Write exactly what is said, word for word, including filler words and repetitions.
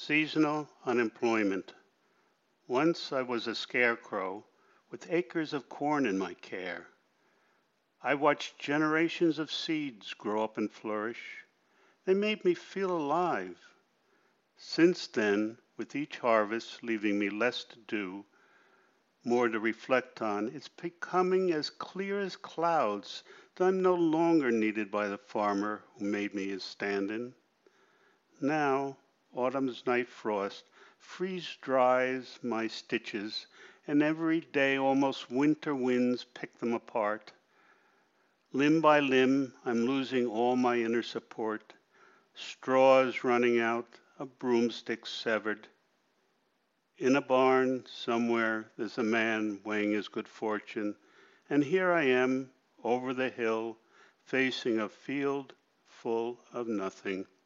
Seasonal unemployment. Once I was a scarecrow with acres of corn in my care. I watched generations of seeds grow up and flourish. They made me feel alive. Since then, with each harvest leaving me less to do, more to reflect on, it's becoming as clear as clouds that I'm no longer needed by the farmer who made me his stand-in. Now, autumn's night frost freeze-dries my stitches, and every day almost winter winds pick them apart. Limb by limb, I'm losing all my inner support. Straws running out, a broomstick severed. In a barn somewhere there's a man weighing his good fortune, and here I am, over the hill, facing a field full of nothing.